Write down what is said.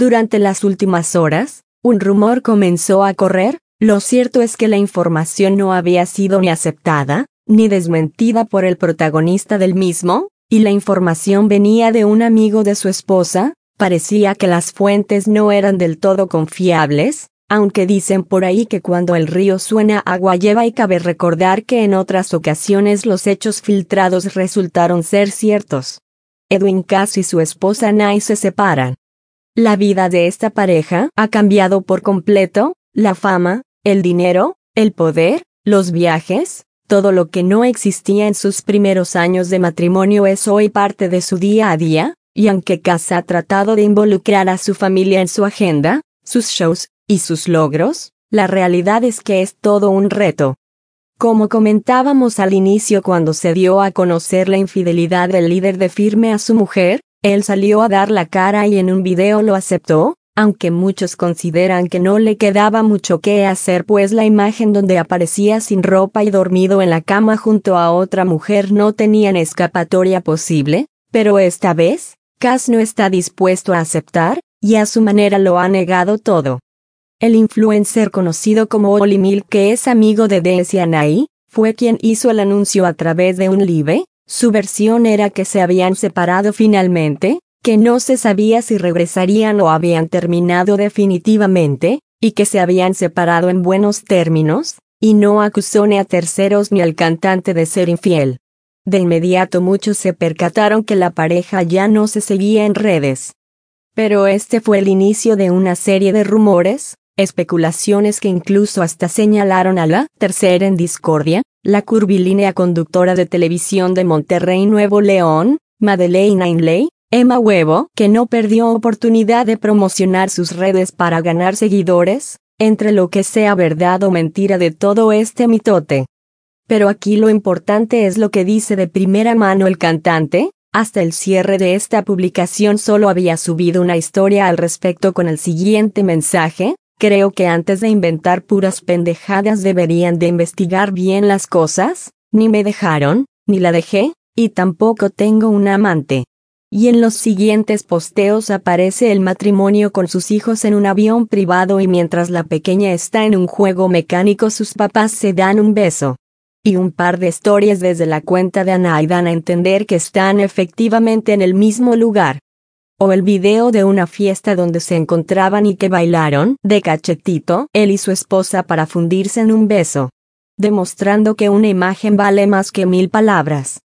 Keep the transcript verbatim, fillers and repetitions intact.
Durante las últimas horas, un rumor comenzó a correr. Lo cierto es que la información no había sido ni aceptada, ni desmentida por el protagonista del mismo, y la información venía de un amigo de su esposa. Parecía que las fuentes no eran del todo confiables, aunque dicen por ahí que cuando el río suena agua lleva, y cabe recordar que en otras ocasiones los hechos filtrados resultaron ser ciertos. Edwin Cass y su esposa Nay se separan. La vida de esta pareja ha cambiado por completo. La fama, el dinero, el poder, los viajes, todo lo que no existía en sus primeros años de matrimonio es hoy parte de su día a día, y aunque Cass ha tratado de involucrar a su familia en su agenda, sus shows y sus logros, la realidad es que es todo un reto. Como comentábamos al inicio, cuando se dio a conocer la infidelidad del líder de Firme a su mujer, él salió a dar la cara y en un video lo aceptó, aunque muchos consideran que no le quedaba mucho que hacer, pues la imagen donde aparecía sin ropa y dormido en la cama junto a otra mujer no tenían escapatoria posible, pero esta vez, Cass no está dispuesto a aceptar, y a su manera lo ha negado todo. El influencer conocido como Oli Milk, que es amigo de Desi Anay, fue quien hizo el anuncio a través de un live. Su versión era que se habían separado finalmente, que no se sabía si regresarían o habían terminado definitivamente, y que se habían separado en buenos términos, y no acusó ni a terceros ni al cantante de ser infiel. De inmediato muchos se percataron que la pareja ya no se seguía en redes. Pero este fue el inicio de una serie de rumores, especulaciones que incluso hasta señalaron a la tercera en discordia, la curvilínea conductora de televisión de Monterrey, Nuevo León, Madeleine Ainley, Emma Huevo, que no perdió oportunidad de promocionar sus redes para ganar seguidores, entre lo que sea verdad o mentira de todo este mitote. Pero aquí lo importante es lo que dice de primera mano el cantante. Hasta el cierre de esta publicación solo había subido una historia al respecto con el siguiente mensaje: creo que antes de inventar puras pendejadas deberían de investigar bien las cosas, ni me dejaron, ni la dejé, y tampoco tengo un amante. Y en los siguientes posteos aparece el matrimonio con sus hijos en un avión privado, y mientras la pequeña está en un juego mecánico sus papás se dan un beso. Y un par de stories desde la cuenta de Anay dan a entender que están efectivamente en el mismo lugar. O el video de una fiesta donde se encontraban y que bailaron de cachetito él y su esposa para fundirse en un beso. Demostrando que una imagen vale más que mil palabras.